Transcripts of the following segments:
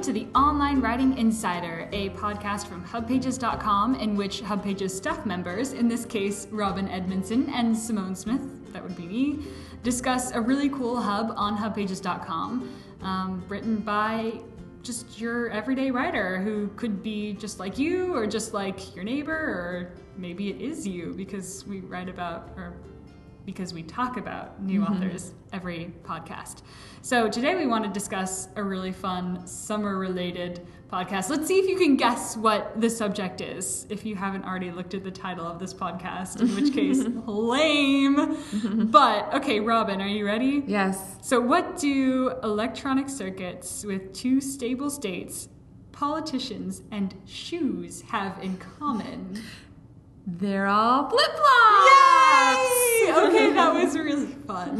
to the Online Writing Insider, a podcast from HubPages.com in which HubPages staff members, in this case Robin Edmondson and Simone Smith, that would be me, discuss a really cool hub on HubPages.com, written by just your everyday writer who could be just like you or just like your neighbor, or maybe it is you because we write about or because we talk about new authors every podcast. So today we want to discuss a really fun summer-related podcast. Let's see if you can guess what the subject is, if you haven't already looked at the title of this podcast, in which case, lame. But, okay, Robin, are you ready? Yes. So what do electronic circuits with two stable states, politicians, and shoes have in common? They're all flip-flops! Yay! Okay, that was really fun.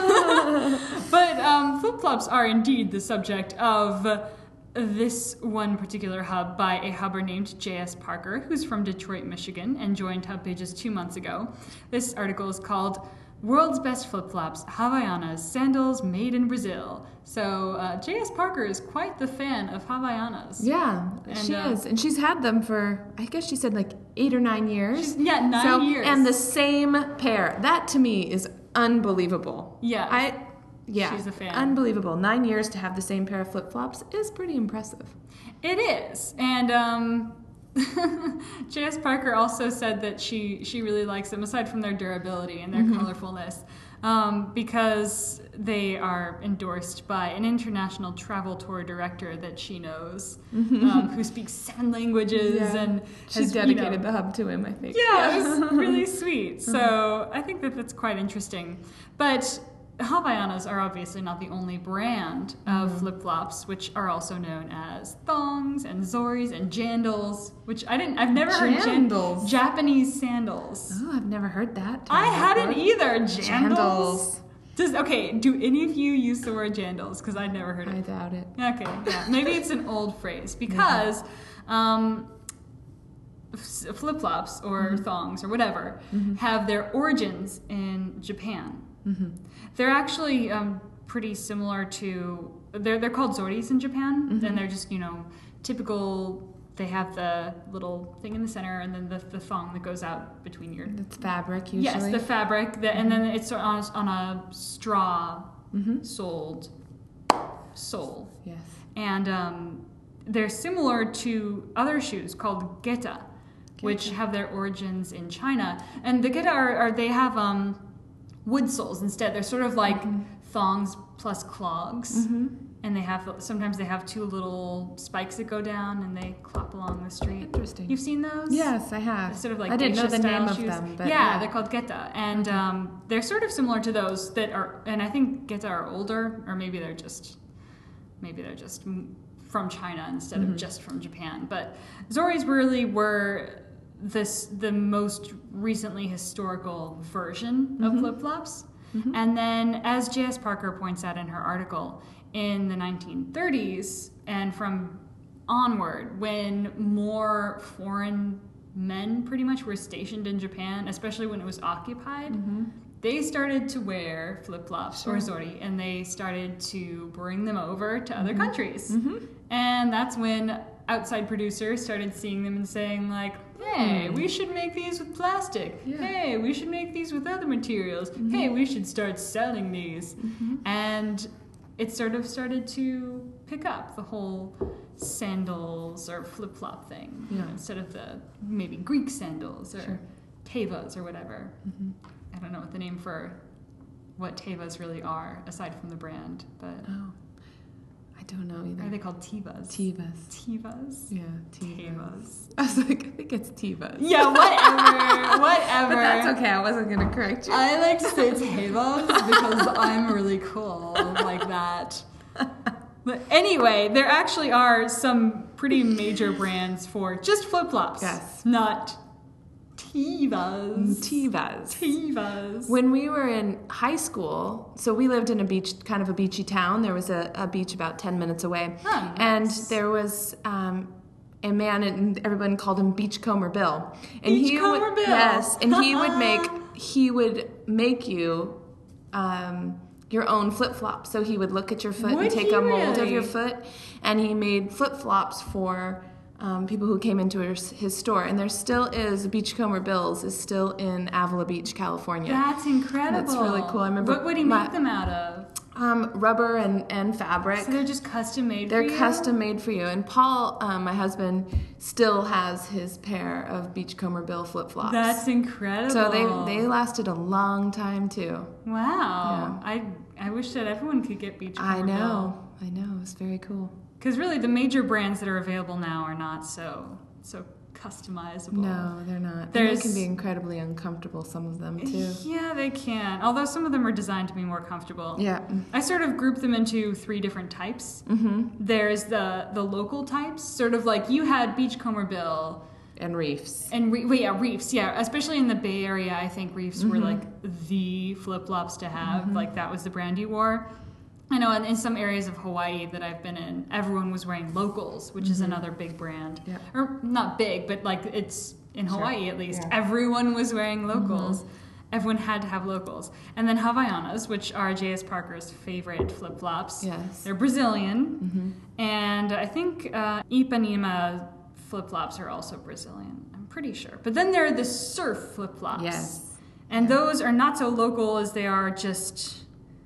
But flip-flops are indeed the subject of this one particular hub by a hubber named J.S. Parker, who's from Detroit, Michigan, and joined HubPages 2 months ago. This article is called World's Best Flip-Flops, Havaianas, Sandals Made in Brazil. So J.S. Parker is quite the fan of Havaianas. Yeah, she is. And she's had them for, I guess she said like 8 or 9 years. 9 years. And the same pair. That to me is unbelievable. Yeah. Yeah, she's a fan. Unbelievable. 9 years to have the same pair of flip-flops is pretty impressive. It is. And J.S. Parker also said that she really likes them, aside from their durability and their colorfulness, because they are endorsed by an international travel tour director that she knows, who speaks 7 languages and she has dedicated the hub to him, I think. Yeah, it was really sweet. So I think that that's quite interesting. But Havaianas are obviously not the only brand of flip-flops, which are also known as thongs and zoris and jandals, which I've never heard Jandals. Japanese sandals. Oh, I've never heard that. I hadn't either. Jandals. Do any of you use the word jandals? Because I'd never heard it. I doubt it. Okay, yeah. Maybe it's an old phrase because flip-flops or thongs or whatever have their origins in Japan. They're actually pretty similar to, they're called zoris in Japan, and they're just, typical. They have the little thing in the center and then the thong that goes out between your... It's fabric, usually. Yes, the fabric, and then it's on a straw soled sole. Yes. And they're similar to other shoes called geta, which have their origins in China. And the geta they have wood soles instead. They're sort of like thongs plus clogs. And sometimes they have 2 little spikes that go down and they clop along the street. Interesting. You've seen those? Yes, I have. They're sort of like I didn't know the name shoes. of them, but yeah, they're called geta, and they're sort of similar to those that are. And I think geta are older, or maybe they're just from China instead of just from Japan. But zoris really were the most recently historical version of flip-flops. And then, as J.S. Parker points out in her article, in the 1930s and from onward, when more foreign men pretty much were stationed in Japan, especially when it was occupied, they started to wear flip-flops or zori, and they started to bring them over to other countries. And that's when outside producers started seeing them and saying, like, hey, we should make these with plastic. Hey, we should make these with other materials. Hey, we should start selling these. And it sort of started to pick up the whole sandals or flip-flop thing, instead of the maybe Greek sandals or tevas or whatever. I don't know what the name for what tevas really are, aside from the brand, but... Oh, I don't know either. Are they called tevas? Tevas. Yeah, Tevas. I was like, I think it's tevas. Yeah, whatever. But that's okay, I wasn't going to correct you. I like to say tevas because I'm really cool like that. But anyway, there actually are some pretty major brands for just flip-flops. Yes. Not tevas. Tevas. When we were in high school, so we lived in kind of a beachy town. There was a beach about 10 minutes away. Oh, nice. And there was a man, and everyone called him Beachcomber Bill. And Beachcomber Bill. Yes, and he would make you your own flip-flop. So he would look at your foot and take a mold of your foot, And he made flip-flops for people who came into his store. And there still is, Beachcomber Bill's is still in Avila Beach, California. That's incredible. That's really cool. I remember. What would he make them out of? Rubber and fabric. So they're just custom made for you? They're custom made for you. And Paul, my husband, still has his pair of Beachcomber Bill flip-flops. That's incredible. So they lasted a long time, too. Wow. Yeah. I wish that everyone could get Beachcomber Bill. I know. It was very cool. Because really, the major brands that are available now are not so customizable. No, they're not. They can be incredibly uncomfortable, some of them, too. Yeah, they can. Although some of them are designed to be more comfortable. Yeah. I sort of group them into 3 different types. Mm-hmm. There's the local types, sort of like you had Beachcomber Bill. And Reefs. And Reefs, yeah. Especially in the Bay Area, I think Reefs were like the flip-flops to have. Like that was the brand you wore. I know in some areas of Hawaii that I've been in, everyone was wearing Locals, which is another big brand. Yep. Or not big, but like it's in Hawaii at least. Yeah. Everyone was wearing Locals. Everyone had to have Locals. And then Havaianas, which are J.S. Parker's favorite flip-flops. Yes. They're Brazilian. And I think Ipanema flip-flops are also Brazilian. I'm pretty sure. But then there are the surf flip-flops. Yes. And those are not so local as they are just...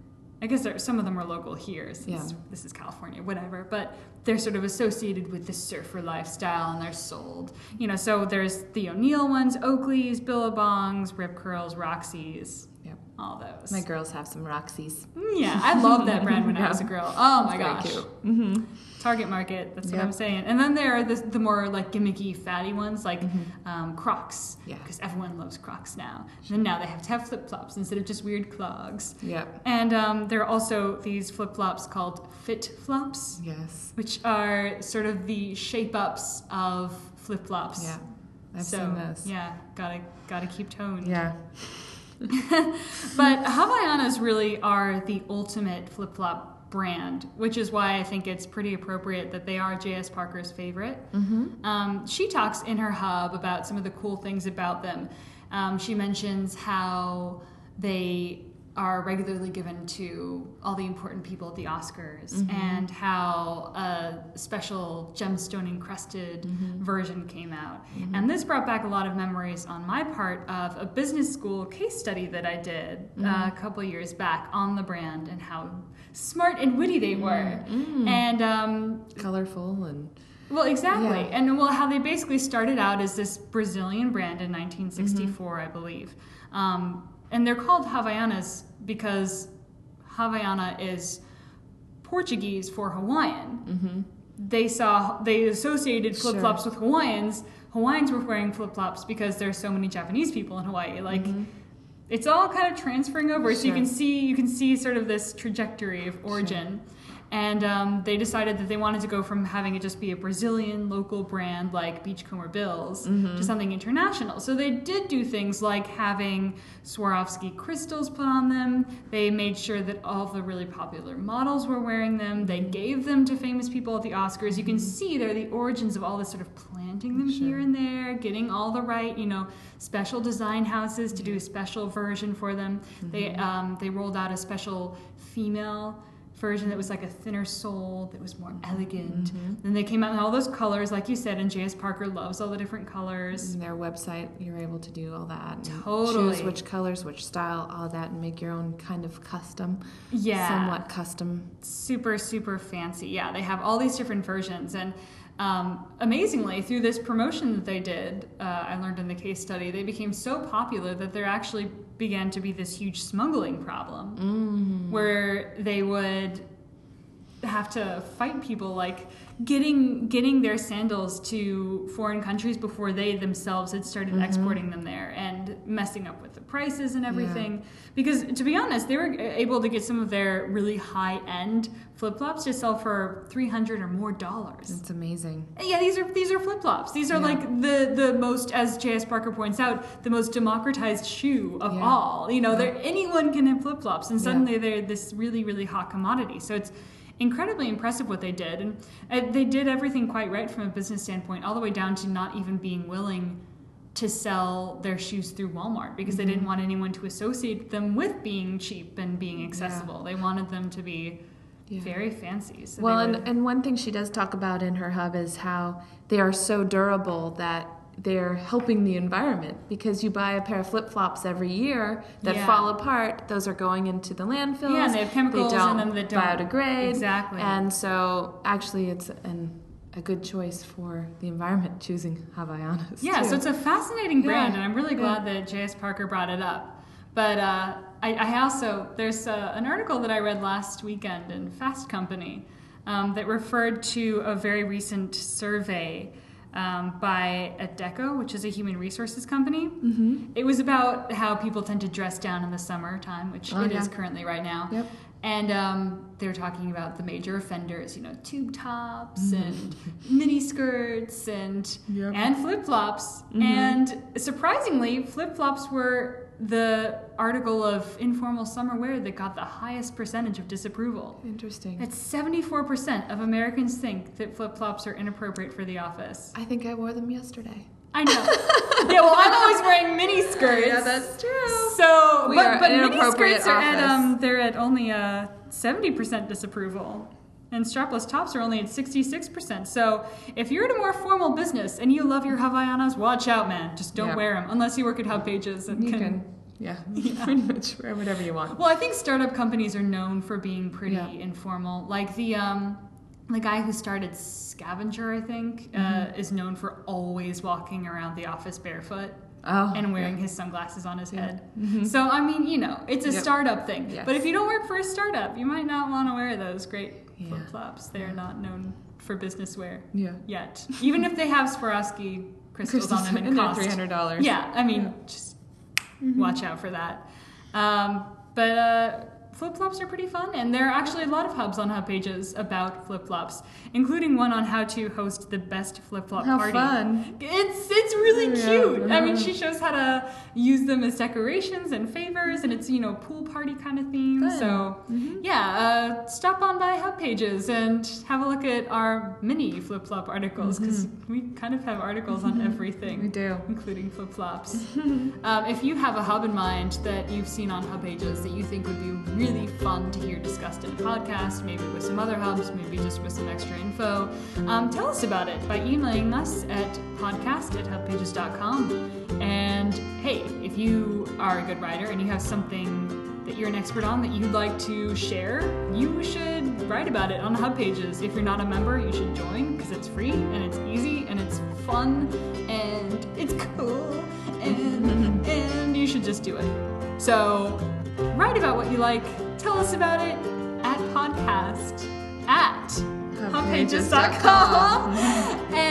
I guess some of them are local here, since this is California, whatever. But they're sort of associated with the surfer lifestyle, and they're sold. So there's the O'Neill ones, Oakleys, Billabongs, Rip Curls, Roxy's, all those. My girls have some Roxy's. Yeah, I loved that brand when I was a girl. Oh my gosh. Very cute. Target market, that's what I'm saying. And then there are the more like gimmicky, fatty ones, like Crocs. Yeah. Because everyone loves Crocs now. And then now they have to have flip-flops instead of just weird clogs. Yeah. And there are also these flip-flops called Fit Flops. Yes. Which are sort of the shape-ups of flip-flops. Yeah. I've seen those. Yeah, gotta keep toned. Yeah. But Havaianas really are the ultimate flip-flop brand, which is why I think it's pretty appropriate that they are J.S. Parker's favorite. She talks in her hub about some of the cool things about them. She mentions how they are regularly given to all the important people at the Oscars, and how a special gemstone encrusted version came out. And this brought back a lot of memories on my part of a business school case study that I did a couple years back on the brand and how smart and witty they were. And colorful and... Well, exactly. Yeah. And how they basically started out as this Brazilian brand in 1964, I believe. And they're called Havaianas because Havaiana is Portuguese for Hawaiian. They associated flip-flops with Hawaiians. Hawaiians were wearing flip-flops because there's so many Japanese people in Hawaii. Like, it's all kind of transferring over. So you can see sort of this trajectory of origin. And they decided that they wanted to go from having it just be a Brazilian local brand like Beachcomber Bills to something international. So they did do things like having Swarovski crystals put on them. They made sure that all of the really popular models were wearing them. They gave them to famous people at the Oscars. You can see they're the origins of all this sort of planting them here and there, getting all the right, special design houses to do a special version for them. They rolled out a special female version that was like a thinner sole, that was more elegant. Then they came out in all those colors, like you said, and J.S. Parker loves all the different colors. And their website, you're able to do all that. Totally. Choose which colors, which style, all that, and make your own kind of custom. Yeah. Somewhat custom. Super, super fancy. Yeah, they have all these different versions. And amazingly, through this promotion that they did, I learned in the case study, they became so popular that there actually began to be this huge smuggling problem where they would have to fight people, like getting their sandals to foreign countries before they themselves had started exporting them there, and messing up with the prices and everything. Because to be honest, they were able to get some of their really high-end flip-flops to sell for $300 or more. That's amazing. Yeah, these are flip-flops. These are like the most, as J.S. Parker points out, the most democratized shoe of all. Anyone can have flip-flops, and suddenly they're this really, really hot commodity. So it's incredibly impressive what they did. And they did everything quite right from a business standpoint, all the way down to not even being willing to sell their shoes through Walmart because they didn't want anyone to associate them with being cheap and being accessible. They wanted them to be very fancy. So well, and one thing she does talk about in her hub is how they are so durable that they're helping the environment, because you buy a pair of flip-flops every year that fall apart. Those are going into the landfills. Yeah, and they have chemicals in them that don't biodegrade. Exactly. And so actually it's a good choice for the environment choosing Havaianas. Yeah, too. so it's a fascinating brand, and I'm really glad that J.S. Parker brought it up. But I also, there's an article that I read last weekend in Fast Company that referred to a very recent survey by Adecco, which is a human resources company. Mm-hmm. It was about how people tend to dress down in the summertime, which it is currently right now. Yep. And they were talking about the major offenders, tube tops and mini skirts and flip-flops. Mm-hmm. And surprisingly, flip-flops were the article of informal summer wear that got the highest percentage of disapproval. Interesting. It's 74% of Americans think that flip-flops are inappropriate for the office. I think I wore them yesterday. I know. Yeah, well, I'm always wearing mini skirts. Yeah, that's true. So, but mini inappropriate skirts are they're at only 70% disapproval. And strapless tops are only at 66%. So if you're at a more formal business and you love your Havaianas, watch out, man. Just don't wear them unless you work at Hub Pages and you can pretty much wear whatever you want. Well, I think startup companies are known for being pretty informal. Like the guy who started Scavenger, I think, is known for always walking around the office barefoot. And wearing his sunglasses on his head. Mm-hmm. So, I mean, it's a startup thing. Yes. But if you don't work for a startup, you might not want to wear those great flip-flops. They're not known for business wear yet. Even if they have Swarovski crystals on them and cost $300. Yeah, I mean, just watch out for that. But flip-flops are pretty fun, and there are actually a lot of hubs on Hub Pages about flip-flops, including one on how to host the best flip-flop party. How fun. It's really cute. I mean, she shows how to use them as decorations and favors, and it's, pool party kind of theme. Fun. So, stop on by Hub Pages and have a look at our mini flip-flop articles, because we kind of have articles on everything. We do. Including flip-flops. If you have a hub in mind that you've seen on Hub Pages that you think would be really fun to hear discussed in a podcast, maybe with some other hubs, maybe just with some extra info, tell us about it by emailing us at podcast@hubpages.com. And hey, if you are a good writer and you have something that you're an expert on that you'd like to share, you should write about it on Hub Pages. If you're not a member, you should join, because it's free and it's easy and it's fun and it's cool and you should just do it. So write about what you like. Tell us about it at podcast@hubpages.com.